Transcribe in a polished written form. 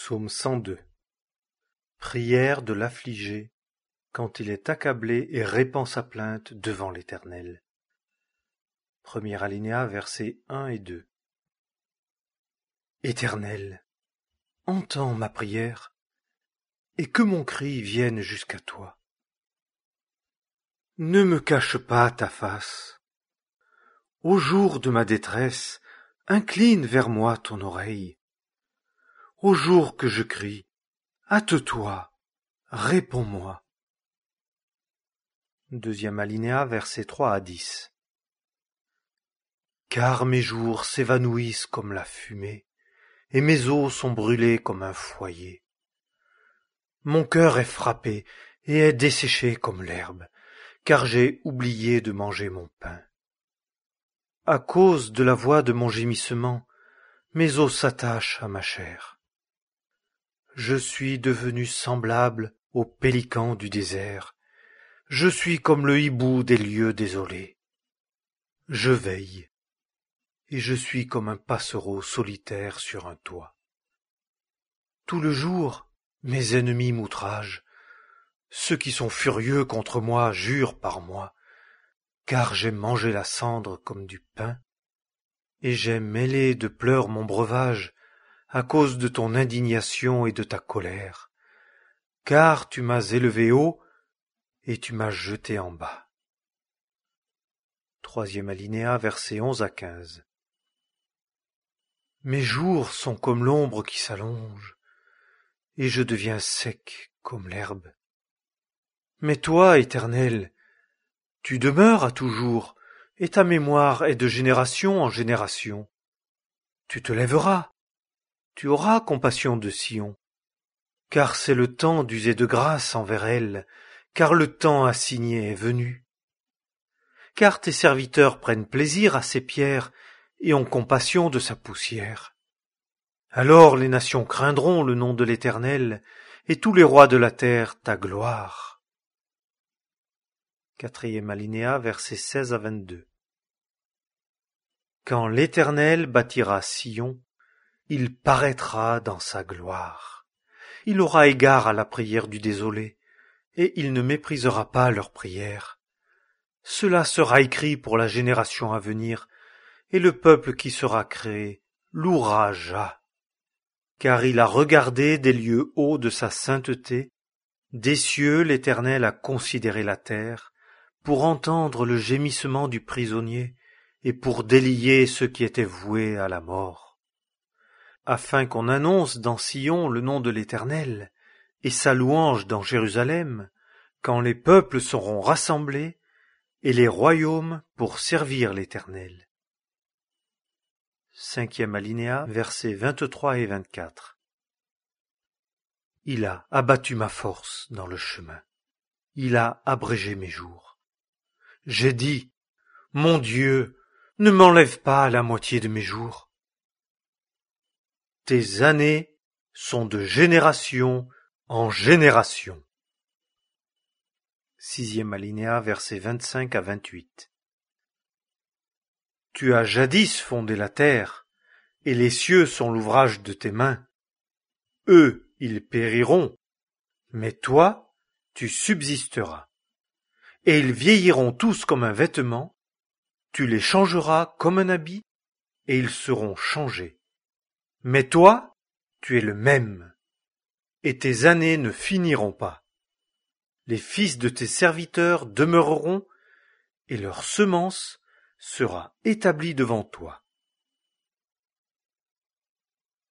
Psaume 102. Prière de l'affligé quand il est accablé et répand sa plainte devant l'Éternel. Premier alinéa, versets 1 et 2. Éternel, entends ma prière, et que mon cri vienne jusqu'à toi. Ne me cache pas ta face. Au jour de ma détresse, incline vers moi ton oreille. Au jour que je crie, hâte-toi, réponds-moi. Deuxième alinéa, versets 3 à 10. Car mes jours s'évanouissent comme la fumée, et mes os sont brûlés comme un foyer. Mon cœur est frappé et est desséché comme l'herbe, car j'ai oublié de manger mon pain. À cause de la voix de mon gémissement, mes os s'attachent à ma chair. Je suis devenu semblable au pélican du désert. Je suis comme le hibou des lieux désolés. Je veille, et je suis comme un passereau solitaire sur un toit. Tout le jour, mes ennemis m'outragent. Ceux qui sont furieux contre moi jurent par moi, car j'ai mangé la cendre comme du pain, et j'ai mêlé de pleurs mon breuvage à cause de ton indignation et de ta colère, car tu m'as élevé haut et tu m'as jeté en bas. Troisième alinéa, versets 11 à 15. Mes jours sont comme l'ombre qui s'allonge, et je deviens sec comme l'herbe. Mais toi, Éternel, tu demeures à toujours, et ta mémoire est de génération en génération. Tu te lèveras, tu auras compassion de Sion, car c'est le temps d'user de grâce envers elle, car le temps assigné est venu. Car tes serviteurs prennent plaisir à ses pierres et ont compassion de sa poussière. Alors les nations craindront le nom de l'Éternel, et tous les rois de la terre ta gloire. Quatrième alinéa, versets 16 à 22. Quand l'Éternel bâtira Sion, il paraîtra dans sa gloire. Il aura égard à la prière du désolé, et il ne méprisera pas leur prière. Cela sera écrit pour la génération à venir, et le peuple qui sera créé louera Jah. Car il a regardé des lieux hauts de sa sainteté, des cieux l'Éternel a considéré la terre, pour entendre le gémissement du prisonnier, et pour délier ceux qui étaient voués à la mort. Afin qu'on annonce dans Sion le nom de l'Éternel, et sa louange dans Jérusalem, quand les peuples seront rassemblés, et les royaumes pour servir l'Éternel. Cinquième alinéa, versets 23 et 24. Il a abattu ma force dans le chemin. Il a abrégé mes jours. J'ai dit, mon Dieu, ne m'enlève pas la moitié de mes jours. Tes années sont de génération en génération. Sixième alinéa, versets 25 à 28. Tu as jadis fondé la terre, et les cieux sont l'ouvrage de tes mains. Eux, ils périront, mais toi, tu subsisteras. Et ils vieilliront tous comme un vêtement, tu les changeras comme un habit, et ils seront changés. Mais toi, tu es le même, et tes années ne finiront pas. Les fils de tes serviteurs demeureront, et leur semence sera établie devant toi.